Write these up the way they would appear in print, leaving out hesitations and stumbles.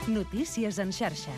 Notícies en xarxa.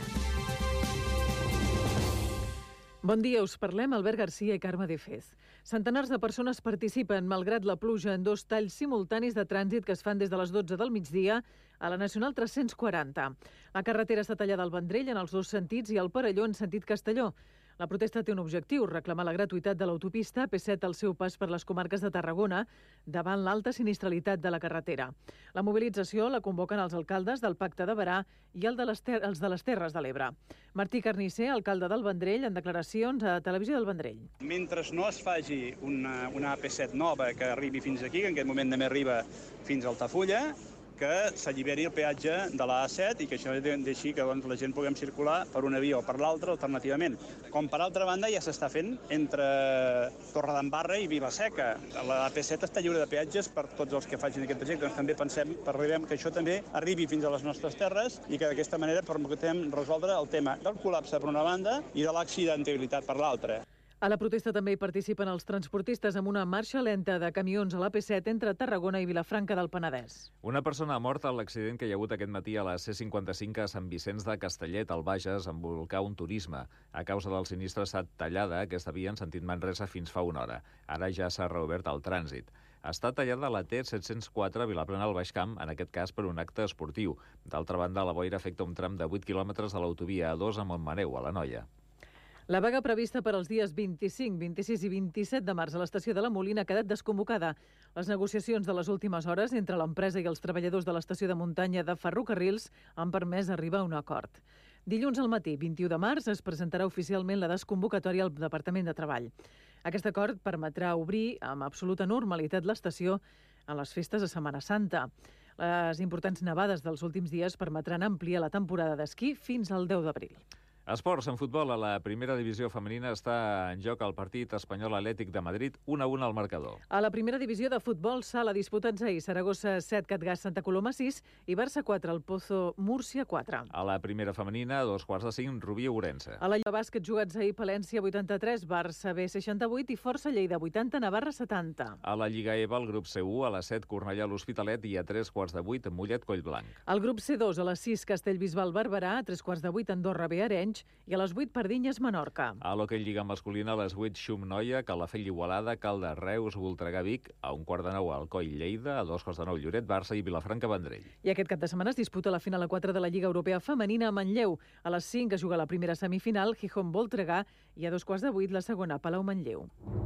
Bon dia, us parlem Albert Garcia i Carme de Fez. Centenars de persones participen, malgrat la pluja, en 2 talls simultanis de trànsit que es fan des de les 12 del migdia a la Nacional 340. La carretera està tallada al Vendrell en els 2 sentits i al Perelló en sentit Castelló. La protesta té un objectiu, reclamar la gratuïtat de l'autopista AP7 al seu pas per les comarques de Tarragona davant l'alta sinistralitat de la carretera. La mobilització la convoquen els alcaldes del Pacte de Berà i els de les Terres de l'Ebre. Martí Carnisser, alcalde del Vendrell, en declaracions a Televisió del Vendrell. Mentre no es faci una AP7 nova que arribi fins aquí, que en aquest moment també arriba fins a Altafulla, que s'alliberi el peatge de la A7 i que això deixi que la gent puguem circular per una via o per l'altra alternativament. Com per altra banda ja s'està fent entre Torredembarra i Vilaseca. La AP7 està lliure de peatges per tots els que facin aquest trajecte. Doncs també preveiem que això també arribi fins a les nostres terres i que d'aquesta manera permetem resoldre el tema del col·lapse per una banda i de l'accidentabilitat per l'altra. A la protesta també hi participen els transportistes amb una marxa lenta de camions a l'AP7 entre Tarragona i Vilafranca del Penedès. Una persona ha mort en l'accident que hi ha hagut aquest matí a la C55 a Sant Vicenç de Castellet, al Bages, en volcar un turisme. A causa del sinistre s'ha tallada aquesta via en sentit Manresa fins fa una hora. Ara ja s'ha reobert el trànsit. Està tallada la T704 Vilaplana al Baix Camp, en aquest cas per un acte esportiu. D'altra banda, la boira afecta un tram de 8 quilòmetres de l'autovia A2 a Montmaneu, a l'Anoia. La vaga prevista per als dies 25, 26 i 27 de març a l'estació de la Molina ha quedat desconvocada. Les negociacions de les últimes hores entre l'empresa i els treballadors de l'estació de muntanya de Ferrocarrils han permès arribar a un acord. Dilluns al matí, 21 de març, es presentarà oficialment la desconvocatòria al Departament de Treball. Aquest acord permetrà obrir amb absoluta normalitat l'estació en les festes de Setmana Santa. Les importants nevades dels últims dies permetran ampliar la temporada d'esquí fins al 10 d'abril. Esports, en futbol, a la primera divisió femenina està en joc el partit espanyol Atlètic de Madrid, 1-1 al marcador. A la primera divisió de futbol, sala disputats ahir Saragossa 7, Catgàs Santa Coloma 6 i Barça 4, el Pozo Múrcia 4. A la primera femenina, a 2:45, Rubí Ourense. A la Lliga Bàsquet jugats ahir Palència 83, Barça B 68 i Força Lleida 80, Navarra 70. A la Lliga EVA, el grup C1, a les 7, Cornellà l'Hospitalet i a 3:15, Mollet Collblanc. El grup C2, a les 6, Castellbisbal Barberà, a 3:15, Andorra B Arenys i a les 8, Pardinyes Menorca. A l'hoquei Lliga masculina, a les 8, Xum Noia, Calafell Igualada, Caldes Reus, Voltregà Vic, a 1:15, Alcoi Lleida, a 2:15, Lloret Barça i Vilafranca Vendrell. I aquest cap de setmana es disputa la final a 4 de la Lliga Europea Femenina a Manlleu. A les 5 es juga la primera semifinal, Gijón Voltregà, i a 2:15 la segona, Palau Manlleu.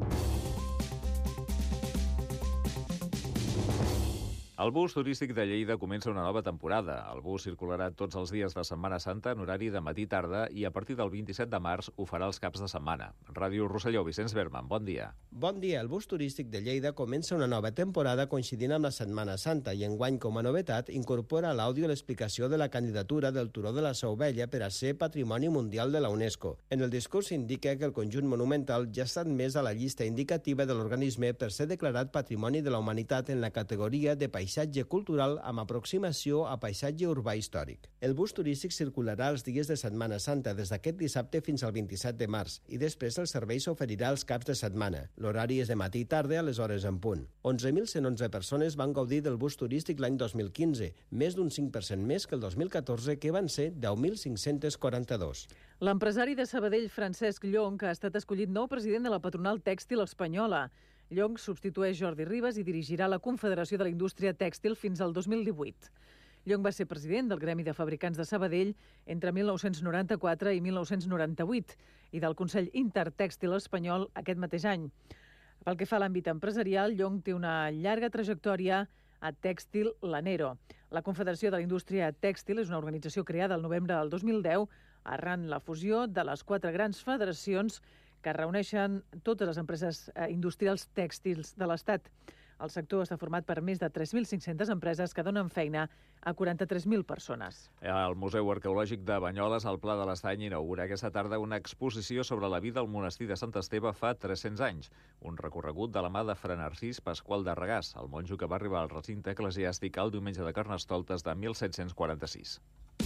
El bus turístic de Lleida comença una nova temporada. El bus circularà tots els dies de Setmana Santa en horari de matí-tarda i a partir del 27 de març ho farà els caps de setmana. Ràdio Rosselló, Vicenç Berman, bon dia. Bon dia. El bus turístic de Lleida comença una nova temporada coincidint amb la Setmana Santa i enguany, com a novetat, incorpora a l'àudio l'explicació de la candidatura del Turó de la Seu Vella per a ser Patrimoni Mundial de la UNESCO. En el discurs s'indica que el conjunt monumental ja està admès a la llista indicativa de l'organisme per ser declarat Patrimoni de la Humanitat en la categoria de paisatge cultural amb aproximació a paisatge urbà històric. El bus turístic circularà els dies de Setmana Santa des d'aquest dissabte fins al 27 de març i després el servei s'oferirà els caps de setmana. L'horari és de matí i tarda a les hores en punt. 11.111 persones van gaudir del bus turístic l'any 2015, més d'un 5% més que el 2014, que van ser 10.542. L'empresari de Sabadell, Francesc Llonch, ha estat escollit nou president de la patronal tèxtil espanyola. Llonch substitueix Jordi Ribas i dirigirà la Confederació de la Indústria Tèxtil fins al 2018. Llonch va ser president del Gremi de Fabricants de Sabadell entre 1994 i 1998 i del Consell Intertèxtil Espanyol aquest mateix any. Pel que fa a l'àmbit empresarial, Llonch té una llarga trajectòria a Tèxtil Lanero. La Confederació de la Indústria Tèxtil és una organització creada el novembre del 2010 arran la fusió de les 4 grans federacions que reuneixen totes les empreses industrials tèxtils de l'Estat. El sector està format per més de 3.500 empreses que donen feina a 43.000 persones. El Museu Arqueològic de Banyoles, al Pla de l'Estany, inaugura aquesta tarda una exposició sobre la vida al monestir de Sant Esteve fa 300 anys. Un recorregut de la mà de Fra Narcís Pasqual de Regàs, el monjo que va arribar al recinte eclesiàstic el diumenge de Carnestoltes de 1746.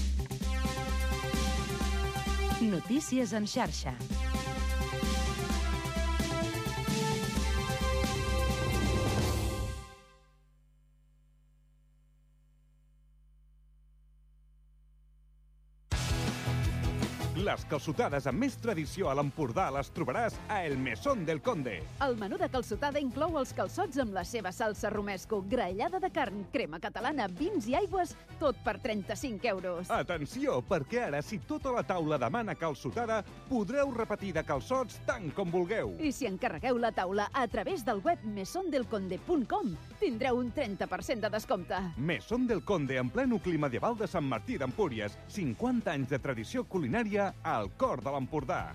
Notícies en xarxa. Les calçotades amb més tradició a l'Empordà les trobaràs a El Mesón del Conde. El menú de calçotada inclou els calçots amb la seva salsa romesco, graellada de carn, crema catalana, vins i aigües, tot per 35 euros. Atenció, perquè ara, si tota la taula demana calçotada, podreu repetir de calçots tant com vulgueu. I si encarregueu la taula a través del web mesondelconde.com, tindreu un 30% de descompte. Mesón del Conde, en ple nucli medieval de Sant Martí d'Empúries. 50 anys de tradició culinària al cor de l'Empordà.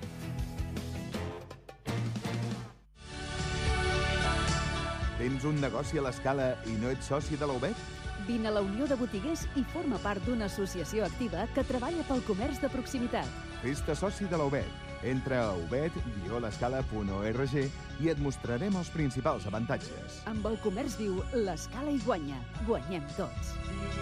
Tens un negoci a l'Escala i no ets soci de la UBET? Vine a la Unió de Botiguers i forma part d'una associació activa que treballa pel comerç de proximitat. Fes-te soci de la UBET. Entra a ubet-l'escala.org i et mostrarem els principals avantatges. Amb el comerç viu, l'Escala hi guanya. Guanyem tots.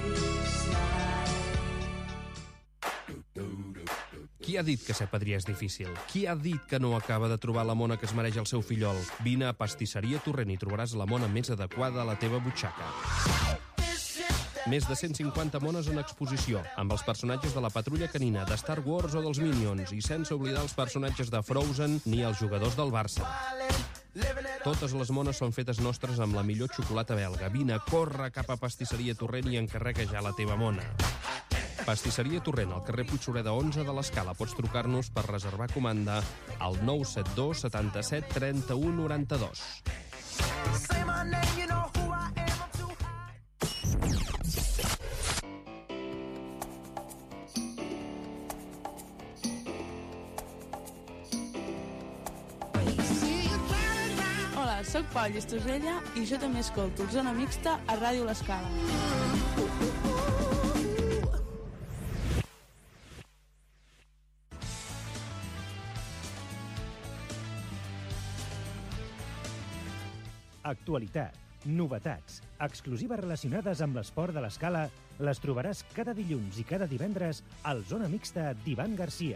Qui ha dit que ser padrí és difícil? Qui ha dit que no acaba de trobar la mona que es mereix el seu fillol? Vine a Pastisseria Torrent i trobaràs la mona més adequada a la teva butxaca. Més de 150 mones en exposició, amb els personatges de la Patrulla Canina, de Star Wars o dels Minions, i sense oblidar els personatges de Frozen ni els jugadors del Barça. Totes les mones són fetes nostres amb la millor xocolata belga. Vine, corre cap a Pastisseria Torrent i encarrega ja la teva mona. Pastisseria Torrent, al carrer Puigsureda 11 de l'Escala. Pots trucar-nos per reservar comanda al 972 77 31 92. Hola, soc Pau Llistosella i jo també escolto Zona Mixta a Ràdio l'Escala. Actualitat, novetats, exclusives relacionades amb l'esport de l'Escala les trobaràs cada dilluns i cada divendres al Zona Mixta d'Ivan Garcia.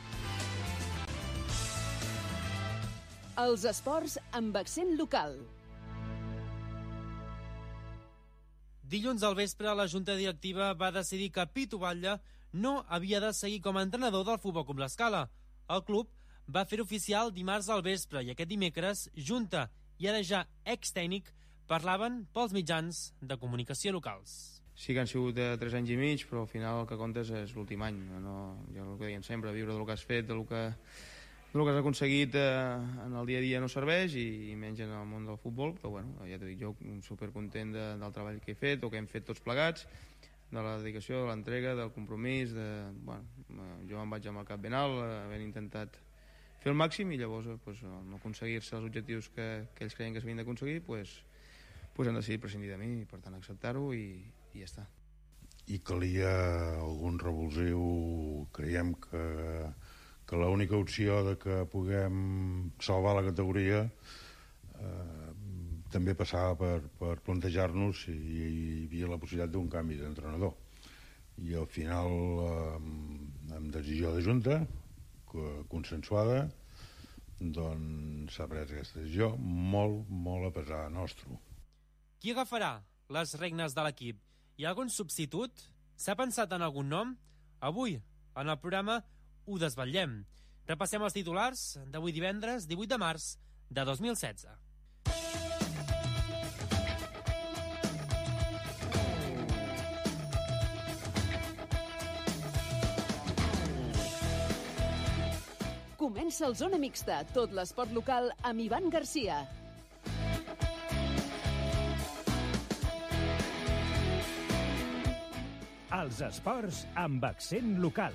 Els esports amb accent local. Dilluns al vespre, la Junta Directiva va decidir que Pitu Batlle no havia de seguir com a entrenador del Futbol Club l'Escala. El club va fer oficial dimarts al vespre i aquest dimecres, Junta i ara ja ex-tècnic, parlaven pels mitjans de comunicació locals. Sí que han sigut 3 anys i mig, però al final el que comptes és l'últim any. No, ja el que deien sempre, viure del que has fet, del que has aconseguit en el dia a dia no serveix, i menys en el món del futbol, però bueno, ja t'ho dic, jo supercontent del treball que he fet, o que hem fet tots plegats, de la dedicació, de l'entrega, del compromís, jo em vaig amb el cap ben alt, havent intentat fer el màxim, i llavors no aconseguir-se els objectius que ells creien que s'havien d'aconseguir, han decidit prescindir de mi, i per tant acceptar-ho, i ja està. I calia algun revulsiu. Creiem que l'única opció de que puguem salvar la categoria també passava per plantejar-nos si hi havia la possibilitat d'un canvi d'entrenador. I al final, amb decisió de Junta, consensuada, doncs s'ha pres aquesta decisió molt a pesar nostre. Qui agafarà les regnes de l'equip? Hi ha algun substitut? S'ha pensat en algun nom? Avui, en el programa, ho desvetllem. Repassem els titulars d'avui divendres, 18 de març de 2016. Comença el Zona Mixta, tot l'esport local amb Ivan Garcia. Els esports amb accent local.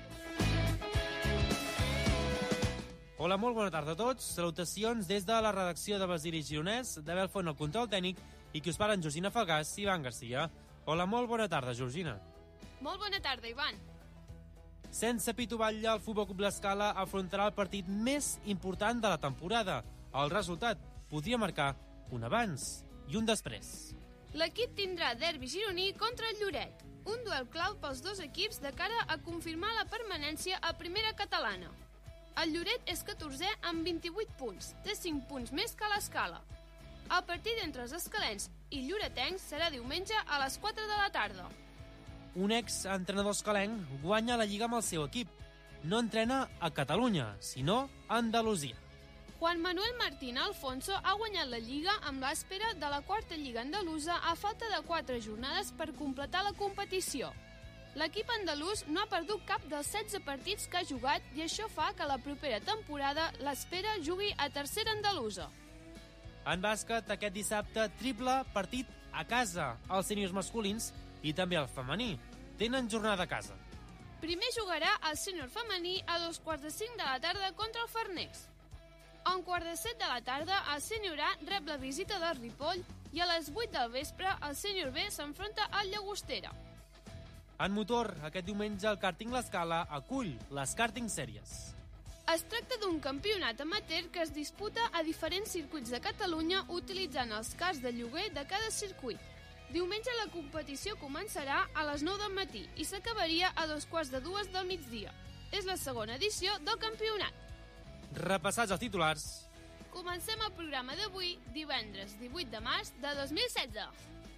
Hola, molt bona tarda a tots. Salutacions des de la redacció de Basili Gironès, de Belfont el control tècnic, i qui us parla en Georgina Falgàs i Ivan Garcia. Hola, molt bona tarda, Georgina. Molt bona tarda, Ivan. Sense Pitu Batlle, el Futbol Club l'Escala afrontarà el partit més important de la temporada. El resultat podria marcar un abans i un després. L'equip tindrà derbi gironí contra el Lloret, un duel clau pels dos equips de cara a confirmar la permanència a primera catalana. El Lloret és 14è amb 28 punts, té 5 punts més que l'Escala. El partit entre els escalens i lloretencs serà diumenge a les 4 de la tarda. Un ex-entrenador escalenc guanya la Lliga amb el seu equip. no entrena a Catalunya, sinó a Andalusia. Juan Manuel Martín Alfonso ha guanyat la Lliga amb l'espera de la quarta Lliga andalusa a falta de 4 jornades per completar la competició. L'equip andalús no ha perdut cap dels 16 partits que ha jugat i això fa que la propera temporada l'Espera jugui a tercera andalusa. En bàsquet, aquest dissabte, triple partit a casa. Els sèniors masculins i també el femení tenen jornada a casa. Primer jugarà el sènior femení a 2:45 de la tarda contra el Farners. A 1:15 de la tarda, el sènior A rep la visita del Ripoll i a les 8 del vespre, el sènior B s'enfronta al Llagostera. En motor, aquest diumenge el Karting L'Escala acull les Karting Sèries. Es tracta d'un campionat amateur que es disputa a diferents circuits de Catalunya utilitzant els cars de lloguer de cada circuit. Diumenge la competició començarà a les 9 del matí i s'acabaria a 2:45 del migdia. És la segona edició del campionat. Repassats els titulars. Comencem el programa d'avui, divendres 18 de març de 2016.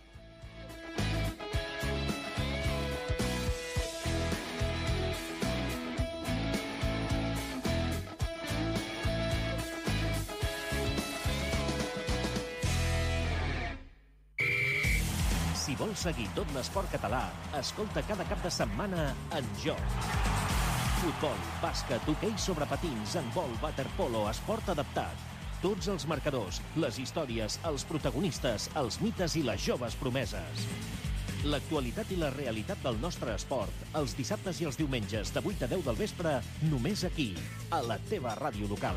Si vols seguir tot l'esport català, escolta cada cap de setmana En Joc. Futbol, bàsquet, hoquei sobre patins, handbol, waterpolo, esport adaptat. Tots els marcadors, les històries, els protagonistes, els mites i les joves promeses. L'actualitat i la realitat del nostre esport, els dissabtes i els diumenges de 8 a 10 del vespre, només aquí, a la teva ràdio local.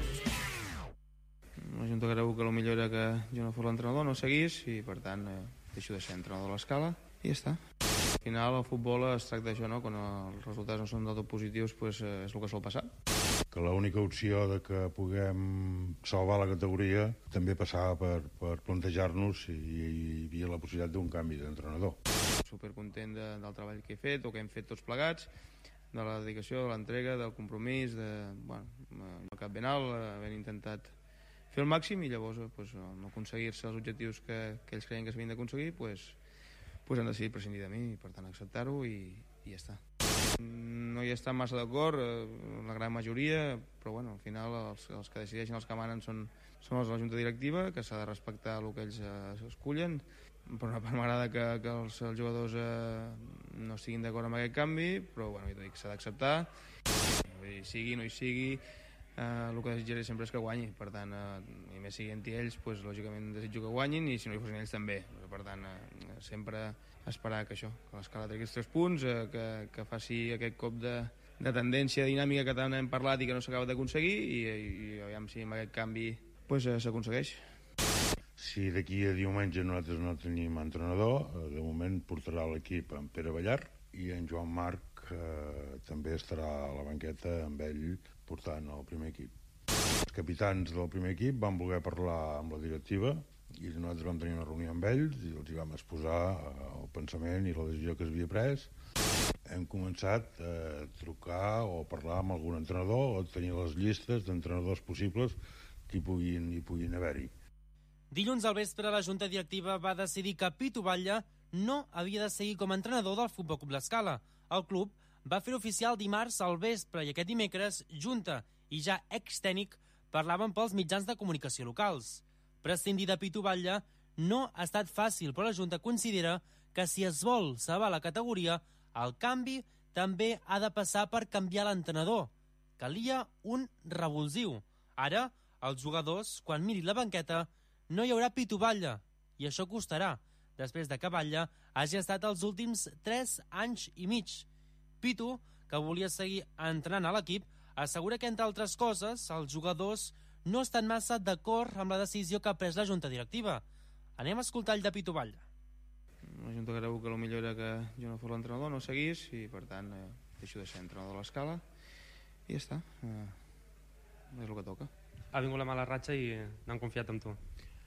La Junta creu que el millor era que jo no fos l'entrenador, no seguís, i per tant deixo de ser entrenador de l'Escala i ja està. Al final el futbol es tracta d'això, no? Quan els resultats no són del tot positius, pues, és el que sol passar. Que l'única opció de que puguem salvar la categoria també passava per plantejar-nos si hi havia la possibilitat d'un canvi d'entrenador. Supercontent del treball que he fet, o que hem fet tots plegats, de la dedicació, de l'entrega, del compromís, el cap ben alt, havent intentat fer el màxim, i llavors pues, no aconseguir-se els objectius que ells creien que s'havien d'aconseguir, pues han decidit prescindir de mi, i per tant acceptar-ho i ja està. No hi estan massa d'acord, la gran majoria, però bueno, al final els que decideixen, els que manen són els de la Junta Directiva, que s'ha de respectar el que ells escullen. Per una part m'agrada que els jugadors no estiguin d'acord amb aquest canvi, però bueno, ja dic, s'ha d'acceptar. Hi sigui, no hi sigui, el que desitjaré sempre és que guanyi, per tant, i més siguent ells, pues, lògicament desitjo que guanyin, i si no hi fossin ells també. Per tant, sempre esperar que l'Escala tregui els 3 punts, que faci aquest cop de tendència dinàmica que tant hem parlat i que no s'acaba d'aconseguir, i aviam si amb aquest canvi s'aconsegueix. Si d'aquí a diumenge nosaltres no tenim entrenador, de moment portarà l'equip en Pere Ballar, i en Joan Marc també estarà a la banqueta amb ell portant el primer equip. Els capitans del primer equip van voler parlar amb la directiva i nosaltres vam tenir una reunió amb ells i els hi vam exposar el pensament i la decisió que s'havia pres. Hem començat a trucar o parlar amb algun entrenador o tenir les llistes d'entrenadors possibles que hi puguin haver-hi. Dilluns al vespre, la Junta Directiva va decidir que Pitu Batlle no havia de seguir com a entrenador del Futbol Club L'Escala. El club va fer oficial dimarts al vespre, i aquest dimecres, Junta i ja ex-tècnic parlaven pels mitjans de comunicació locals. Prescindir de Pitu Batlle no ha estat fàcil, però la Junta considera que si es vol salvar la categoria, el canvi també ha de passar per canviar l'entrenador. Calia un revulsiu. Ara, els jugadors, quan mirin la banqueta, no hi haurà Pitu Batlle, i això costarà, després de que Batlle hagi estat els últims 3 anys i mig. Pitu, que volia seguir entrenant a l'equip, assegura que, entre altres coses, els jugadors no estan massa d'acord amb la decisió que ha pres la Junta Directiva. Anem a escoltar el de Pitu Batlle. La Junta creu que el millor era que jo no fos l'entrenador, no seguís, i per tant deixo de ser entrenador de l'Escala i ja està. És el que toca. Ha vingut la mala ratxa i n'han confiat en tu.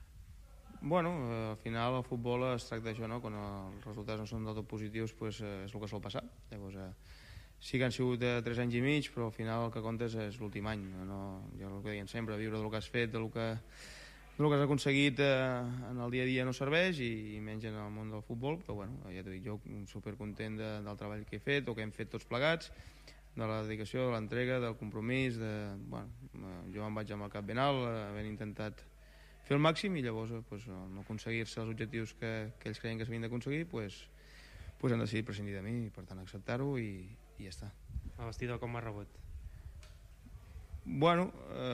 Bueno, al final el futbol es tracta d'això, no? Quan els resultats no són del tot positius, pues, és el que sol passar. Llavors, sí que han sigut 3 anys i mig, però al final el que compta és l'últim any. Jo el que deien sempre, viure del que has fet, del que has aconseguit en el dia a dia no serveix, i menys en el món del futbol, però bueno, ja t'ho dic, jo supercontent del treball que he fet, o que hem fet tots plegats, de la dedicació, de l'entrega, del compromís. Jo me'n vaig amb el cap ben alt, havent intentat fer el màxim, i llavors no aconseguir-se els objectius que ells creien que s'havien d'aconseguir, han decidit prescindir de mi, i per tant acceptar-ho i ja està. El vestidor com m'ha rebut? Bueno,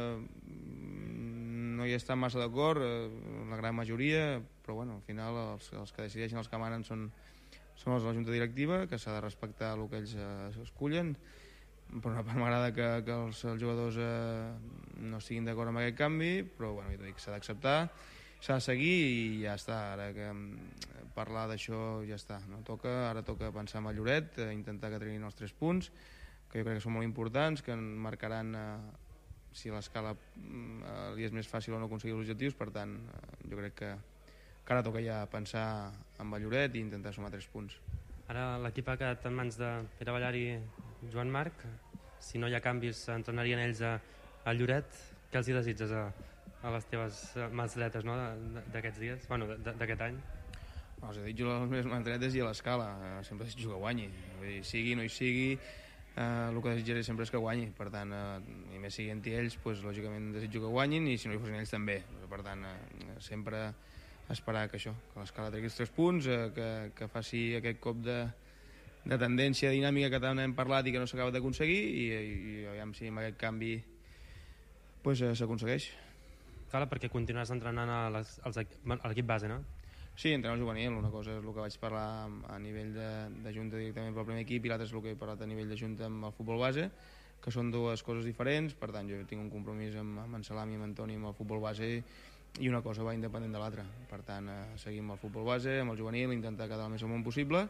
no hi està massa d'acord, la gran majoria, però al final els que decideixen, els que manen són els de la junta directiva, que s'ha de respectar el que ells escullen. Per una part m'agrada que els jugadors no estiguin d'acord amb aquest canvi, però s'ha d'acceptar, s'ha de seguir i ja està. Ara que parlar d'això ja està, ara toca pensar en el Lloret, intentar que treguin els 3 punts, que jo crec que són molt importants, que marcaran si a l'escala li és més fàcil o no aconseguir els objectius. Per tant, jo crec que ara toca ja pensar en el Lloret i intentar sumar 3 punts. Ara l'equip ha quedat en mans de Pere Ballari i Joan Marc. Si no hi ha canvis, entrenarien ells a Lloret. Què els hi desitges a les teves masletes d'aquests dies, d'aquest any? Els desitjo les meves masletes i a l'escala. Sempre desitjo que guanyi. Sigui o no hi sigui, el que desitjaré sempre és que guanyi. Per tant, i més siguent ells, lògicament desitjo que guanyin, i si no hi fossin ells també. Per tant, sempre esperar que l'escala tregui els 3 punts, que faci aquest cop de tendència dinàmica que tant hem parlat i que no s'acaba d'aconseguir, i aviam si amb aquest canvi s'aconsegueix. Clar, perquè continuaràs entrenant a l'equip base, no? Sí, entrenar juvenil. Una cosa és el que vaig parlar a nivell de junta directament pel primer equip, i l'altra és el que he parlat a nivell de junta amb el futbol base, que són dues coses diferents. Per tant, jo tinc un compromís amb en Salami i amb Antoni amb el futbol base, i una cosa va independent de l'altra. Per tant, seguir amb el futbol base, amb el juvenil, intentar quedar el més amunt possible,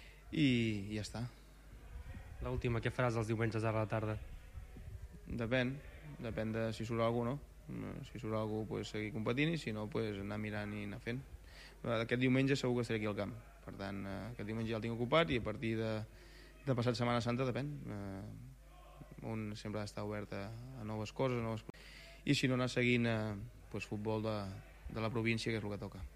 i ja està. L'última, què faràs els diumenges a la tarda? Depèn de si surt alguna cosa, no? Si surt alguna cosa, seguir competint, i si no, anar mirant i anar fent. Aquest diumenge segur que estaré aquí al camp. Per tant, aquest diumenge ja el tinc ocupat, i a partir de passat Setmana Santa depèn. Un sempre ha d'estar obert a noves coses, i si no, anar seguint futbol de la província, que és el que toca.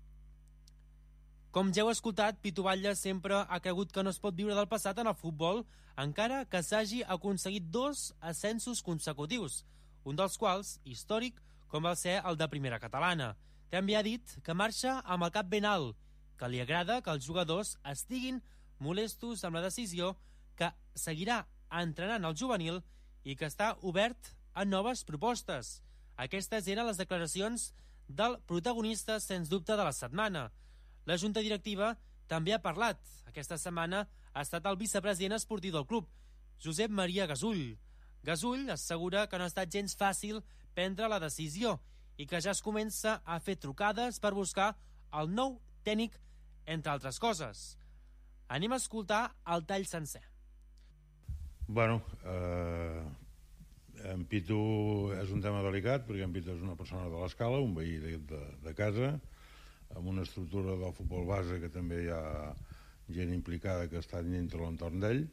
Com ja heu escoltat, Pitu Batlle sempre ha cregut que no es pot viure del passat en el futbol, encara que s'hagi aconseguit 2 ascensos consecutius, un dels quals històric, com va ser el de Primera Catalana. També ha dit que marxa amb el cap ben alt, que li agrada que els jugadors estiguin molestos amb la decisió, que seguirà entrenant el juvenil i que està obert a noves propostes. Aquestes eren les declaracions del protagonista, sens dubte, de la setmana. La junta directiva també ha parlat. Aquesta setmana ha estat el vicepresident esportiu del club, Josep Maria Gasull. Gasull assegura que no ha estat gens fàcil prendre la decisió i que ja es comença a fer trucades per buscar el nou tècnic, entre altres coses. Anem a escoltar el tall sencer. En Pitu és un tema delicat, perquè en Pitu és una persona de l'escala, un veí de casa, amb una estructura del futbol base que també hi ha gent implicada que està dintre l'entorn d'ell,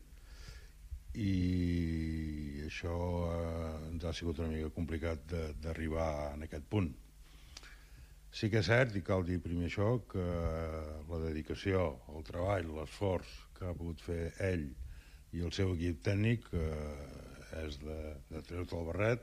i això ens ha sigut una mica complicat d'arribar en aquest punt. Sí que és cert, i cal dir primer això, que la dedicació, el treball, l'esforç que ha pogut fer ell i el seu equip tècnic és de treure el barret,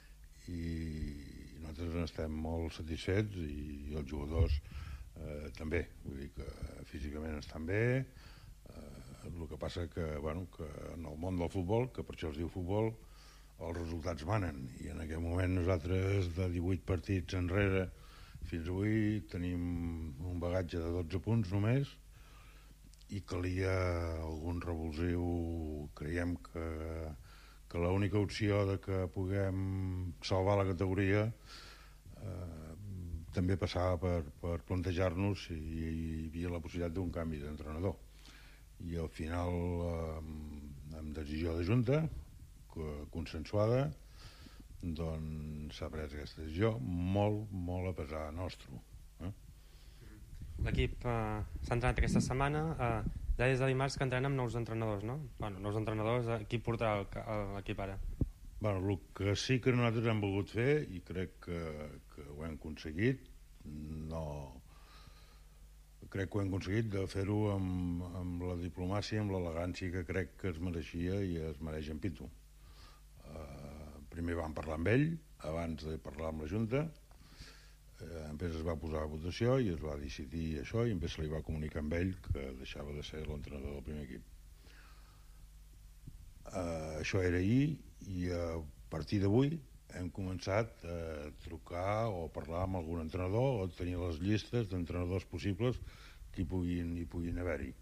i nosaltres n'estem molt satisfets, i els jugadors també. Vull dir que físicament estan bé. El que passa que en el món del futbol, que per això es diu futbol, els resultats manen, i en aquest moment nosaltres de 18 partits enrere fins avui tenim un bagatge de 12 punts només, i calia algun revulsiu. Creiem que l'única opció de que puguem salvar la categoria també passava per plantejar-nos si hi havia la possibilitat d'un canvi d'entrenador. I al final, amb decisió de junta consensuada, doncs s'ha pres aquesta decisió molt a pesar nostre. L'equip s'ha entrenat aquesta setmana, ja des de dimarts que entrenen amb nous entrenadors, no? Nous entrenadors, qui portarà l'equip ara? El que sí que nosaltres hem volgut fer, i crec que ho hem aconseguit, crec que ho hem aconseguit de fer-ho amb la diplomàcia, amb l'elegància que crec que es mereixia i es mereix en Pitu. Primer vam parlar amb ell, abans de parlar amb la Junta, després es va posar a votació i es va decidir això, i després se li va comunicar amb ell que deixava de ser l'entrenador del primer equip. Això era ahir, i a partir d'avui hem començat a trucar o parlar amb algun entrenador o tenir les llistes d'entrenadors possibles que hi puguin haver-hi.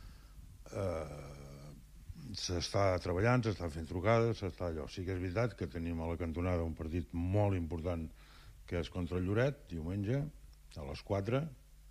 S'està treballant, s'està fent trucades, s'està allò. Sí que és veritat que tenim a la cantonada un partit molt important que és contra el Lloret, diumenge, a les 4.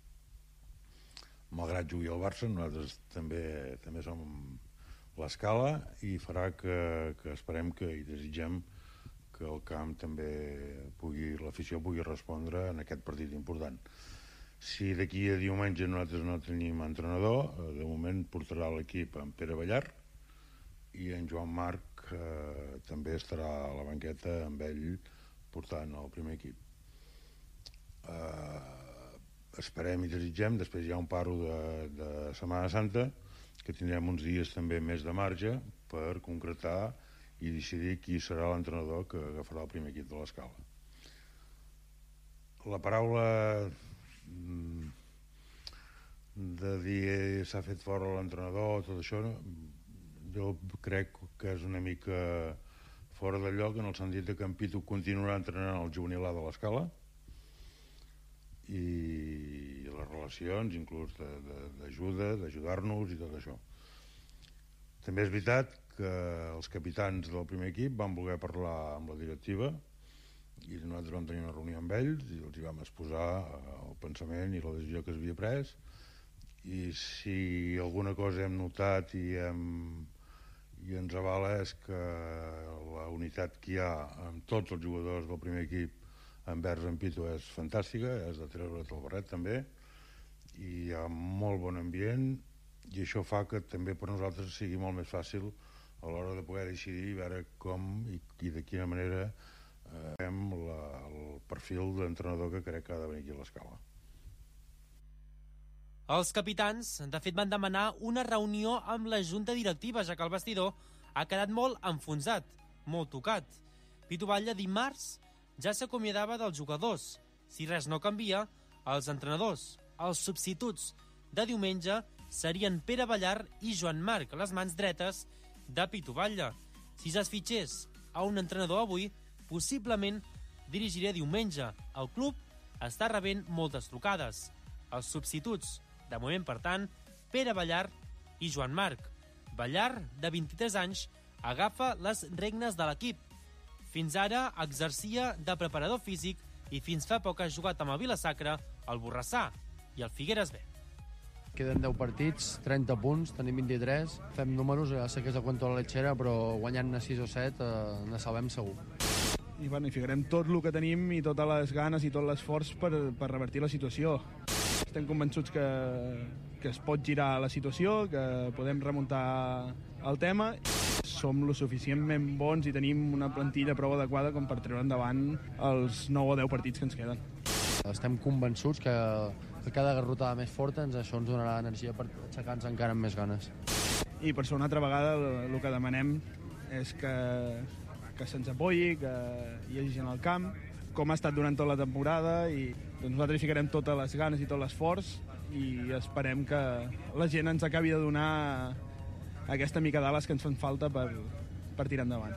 Malgrat jugui el Barça, nosaltres també som l'escala, i farà que esperem i desitgem que el camp també l'afició pugui respondre en aquest partit important. Si d'aquí a diumenge nosaltres no tenim entrenador, de moment portarà l'equip en Pere Ballar, i en Joan Marc també estarà a la banqueta amb ell portant el primer equip. Esperem i desitgem, després hi ha un paro de Setmana Santa, que tindrem uns dies també més de marge per concretar i decidir qui serà l'entrenador que agafarà el primer equip de l'Escala. La paraula de dir s'ha fet fora l'entrenador, tot això, jo crec que és una mica fora de lloc, en el sentit que en Pitu continuarà entrenant el juvenil A de l'Escala, i les relacions, inclús d'ajuda, d'ajudar-nos i tot això. També és veritat que els capitans del primer equip van voler parlar amb la directiva, i nosaltres vam tenir una reunió amb ells i els hi vam exposar el pensament i la decisió que s'havia pres, i si alguna cosa hem notat i ens avala és que la unitat que hi ha amb tots els jugadors del primer equip envers en Pitu és fantàstica, és de treure't el barret també, i hi ha molt bon ambient, i això fa que també per nosaltres sigui molt més fàcil a l'hora de poder decidir veure com i de quina manera fem el perfil d'entrenador que crec que ha de venir aquí a l'Escala. Els capitans, de fet, van demanar una reunió amb la junta directiva, ja que el vestidor ha quedat molt enfonsat, molt tocat. Pitu Batlle dimarts ja s'acomiadava dels jugadors. Si res no canvia, els entrenadors, els substituts de diumenge, serien Pere Ballar i Joan Marc, les mans dretes de Pitu Batlle. Si es fitxés a un entrenador avui, possiblement dirigiré diumenge. El club està rebent moltes trucades. Els substituts, de moment, per tant, Pere Ballar i Joan Marc. Ballar, de 23 anys, agafa les regnes de l'equip. Fins ara exercia de preparador físic i fins fa poc ha jugat amb el Vila-sacra, el Borrassà i el Figueres B. Queden 10 partits, 30 punts, tenim 23. Fem números, ja sé que és a cuento la lechera, però guanyant-ne 6 o 7 ne salvem segur. I ficarem tot el que tenim i totes les ganes i tot l'esforç per revertir la situació. Estem convençuts que es pot girar la situació, que podem remuntar el tema. Som lo suficientment bons i tenim una plantilla prou adequada com per treure endavant els 9 o 10 partits que ens queden. Estem convençuts que cada garrotada més forta això ens donarà energia per aixecar-nos encara amb més ganes. I per això una altra vegada el que demanem és que se'ns apoyi, que hi hagi gent al camp, com ha estat durant tota la temporada, i nosaltres hi ficarem totes les ganes i tot l'esforç i esperem que la gent ens acabi de donar aquesta mica d'ales que ens fan falta per tirar endavant.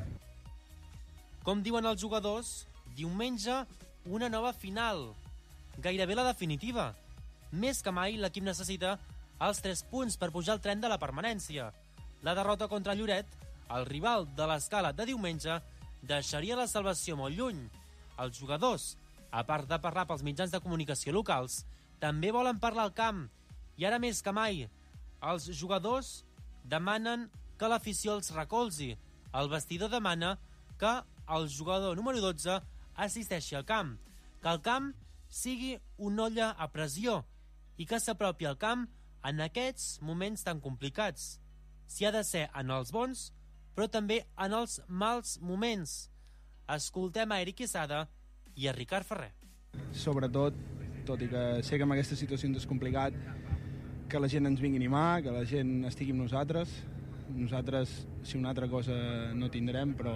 Com diuen els jugadors, diumenge una nova final, gairebé la definitiva. Més que mai l'equip necessita els 3 punts per pujar al tren de la permanència. La derrota contra Lloret, el rival de l'Escala de diumenge, deixaria la salvació molt lluny. Els jugadors, a part de parlar pels mitjans de comunicació locals, també volen parlar al camp. I ara més que mai, els jugadors demanen que l'afició els recolzi. El vestidor demana que el jugador número 12 assisteixi al camp, que el camp sigui una olla a pressió i que s'apropi al camp en aquests moments tan complicats. Si ha de ser en els bons, però també en els mals moments. Escoltem a Eric Quesada i a Ricard Ferrer. Sobretot, tot i que sé que en aquestes situacions és complicat, que la gent ens vingui a animar, que la gent estigui amb nosaltres. Nosaltres, si una altra cosa no tindrem, però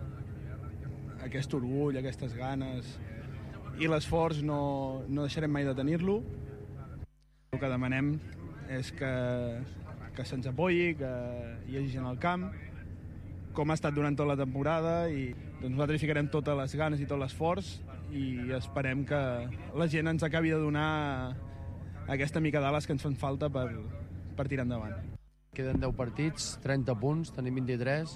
aquest orgull, aquestes ganes i l'esforç no deixarem mai de tenir-lo. El que demanem és que se'ns apoyi, que hi hagi gent al camp, com ha estat durant tota la temporada, i doncs nosaltres hi ficarem totes les ganes i tot l'esforç i esperem que la gent ens acabi de donar aquesta mica d'ales que ens fan falta per tirar endavant. Queden 10 partits, 30 punts, tenim 23.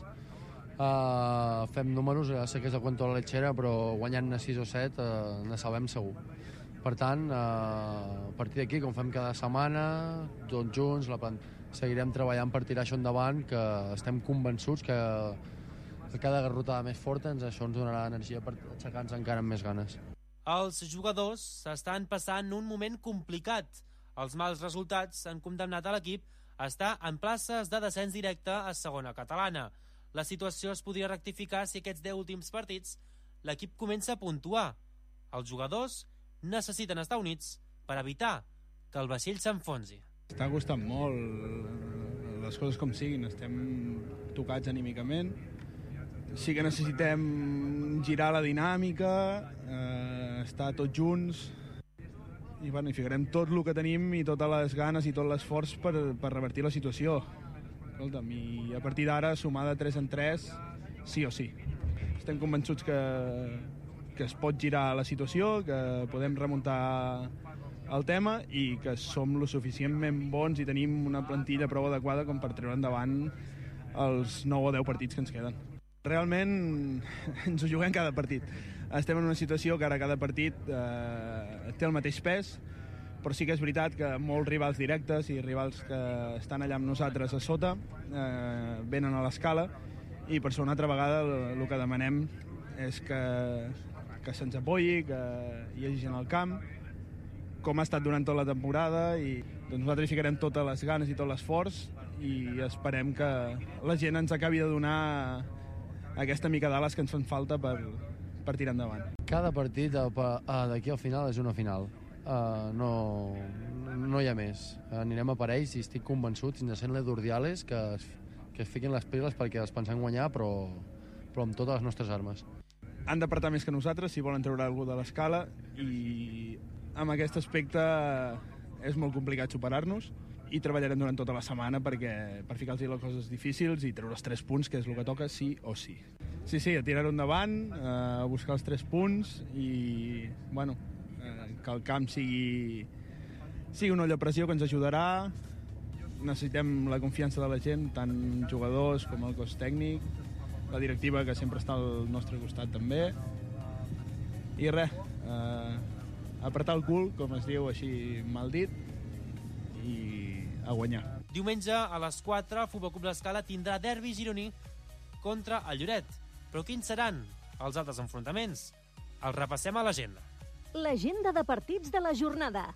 Fem números, ja sé que és el cuento de la lechera, però guanyant-ne 6 o 7 ne salvem segur. Per tant, a partir d'aquí, com fem cada setmana, tots junts, seguirem treballant per tirar això endavant, que estem convençuts que cada garrotada més forta això ens donarà energia per aixecar-nos encara amb més ganes. Els jugadors estan passant un moment complicat. Els mals resultats han condemnat a l'equip a estar en places de descens directe a segona catalana. La situació es podria rectificar si aquests 10 últims partits l'equip comença a puntuar. Els jugadors necessiten estar units per evitar que el vaixell s'enfonsi. Està costant molt, les coses com siguin, estem tocats anímicament. Sí que necessitem girar la dinàmica, estar tots junts, i hi ficarem tot el que tenim i totes les ganes i tot l'esforç per revertir la situació. Escolta'm, i a partir d'ara, sumar de 3 en 3, sí o sí. Estem convençuts que es pot girar la situació, que podem remuntar el tema i que som lo suficientment bons i tenim una plantilla prou adequada com per treure endavant els 9 o 10 partits que ens queden. Realment ens ho juguem cada partit. Estem en una situació que ara cada partit té el mateix pes, però sí que és veritat que molts rivals directes i rivals que estan allà amb nosaltres a sota venen a l'escala, i per això una altra vegada el que demanem és que se'ns apoyi, que hi hagi gent al camp, com ha estat durant tota la temporada, i doncs nosaltres hi ficarem totes les ganes i tot l'esforç i esperem que la gent ens acabi de donar aquesta mica d'ales que ens fan falta per tirar endavant. Cada partit d'aquí al final és una final. No hi ha més. Anirem a parells i estic convençut, sense ser l'Edurdiales, que es fiquin les piles perquè els pensem guanyar, però amb totes les nostres armes. Han d'apartar més que nosaltres si volen treure algú de l'escala, i amb aquest aspecte és molt complicat superar-nos, i treballarem durant tota la setmana per ficar-los les coses difícils i treure els 3 punts, que és el que toca sí o sí. Sí, a tirar-ho endavant, a buscar els 3 punts i, bueno, que el camp sigui una olla a pressió que ens ajudarà. Necessitem la confiança de la gent, tant jugadors com el cos tècnic, la directiva, que sempre està al nostre costat també. I res, apretar el cul, com es diu així mal dit, i a guanyar. Diumenge a les 4, el Futbol Club L'Escala tindrà derbi gironí contra el Lloret. Però quins seran els altres enfrontaments? Els repassem a l'agenda. L'agenda de partits de la jornada.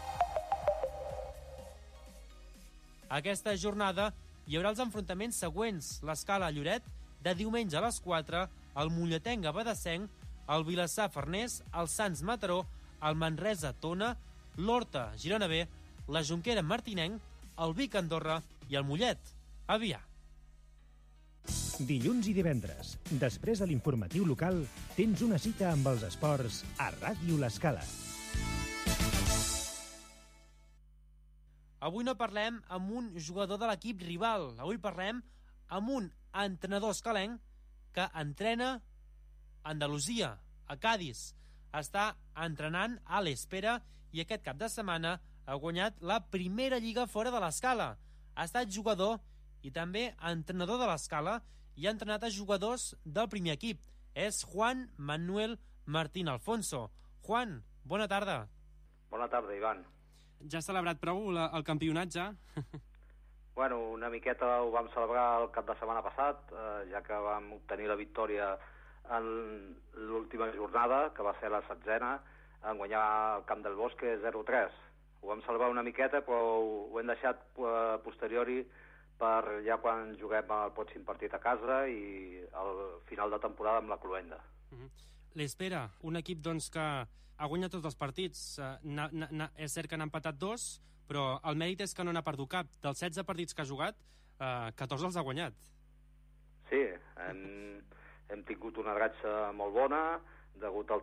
Aquesta jornada hi haurà els enfrontaments següents. L'Escala-Lloret, de diumenge a les 4, el Molletenga-Badesenc, el Vilassar-Farners, el Sants-Mataró, el Manresa-Tona, l'Horta-Girona B, la Jonquera-Martinenc, el Vic-Andorra i el Mollet-Avià. Dilluns i divendres, després de l'informatiu local, tens una cita amb els esports a Ràdio L'Escala. Avui no parlem amb un jugador de l'equip rival. Avui parlem amb un entrenador escalenc que entrena a Andalusia, a Cádiz. Està entrenant a l'Espera i aquest cap de setmana ha guanyat la primera lliga fora de l'Escala. Ha estat jugador i també entrenador de l'Escala i ha entrenat a jugadors del primer equip. És Juan Manuel Martín Alfonso. Juan, bona tarda. Bona tarda, Ivan. Ja ha celebrat prou el campionat, ja? Bueno, una miqueta ho vam celebrar el cap de setmana passat, ja que vam obtenir la victòria en l'última jornada, que va ser la 16a, en guanyar el Camp del Bosque 0-3. Ho vam celebrar una miqueta, però ho hem deixat posteriori per ja quan juguem el pròxim partit a casa i al final de temporada amb la Cluenda. L'Espera, un equip doncs, que ha guanyat tots els partits. És cert que n'ha empatat 2, però el mèrit és que no n'ha perdut cap. Dels 16 partits que ha jugat, 14 els ha guanyat. Sí, hem tingut una ratxa molt bona, degut al